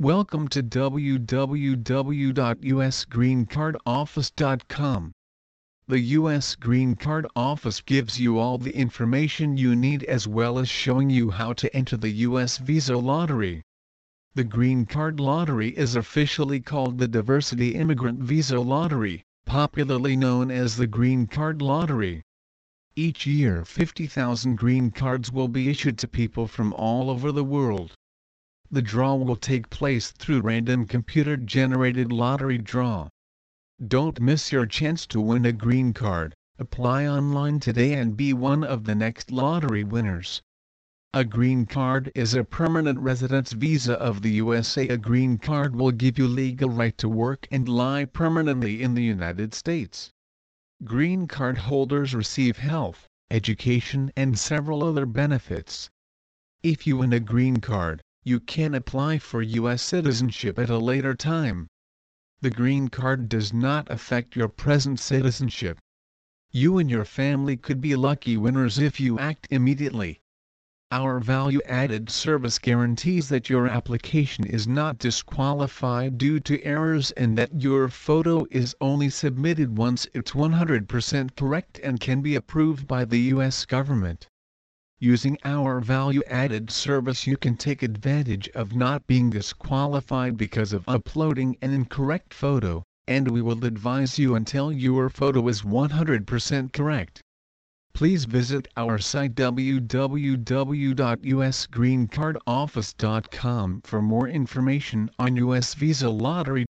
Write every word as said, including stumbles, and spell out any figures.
Welcome to w w w dot u s green card office dot com. The U S Green Card Office gives you all the information you need as well as showing you how to enter the U S Visa Lottery. The Green Card Lottery is officially called the Diversity Immigrant Visa Lottery, popularly known as the Green Card Lottery. Each year fifty thousand green cards will be issued to people from all over the world. The draw will take place through random computer-generated lottery draw. Don't miss your chance to win a green card. Apply online today and be one of the next lottery winners. A green card is a permanent residence visa of the U S A. A green card will give you legal right to work and live permanently in the United States. Green card holders receive health, education and several other benefits. If you win a green card, you can apply for U S citizenship at a later time. The green card does not affect your present citizenship. You and your family could be lucky winners if you act immediately. Our value-added service guarantees that your application is not disqualified due to errors and that your photo is only submitted once it's one hundred percent correct and can be approved by the U S government. Using our value-added service you can take advantage of not being disqualified because of uploading an incorrect photo, and we will advise you until your photo is one hundred percent correct. Please visit our site w w w dot u s green card office dot com for more information on U S Visa Lottery.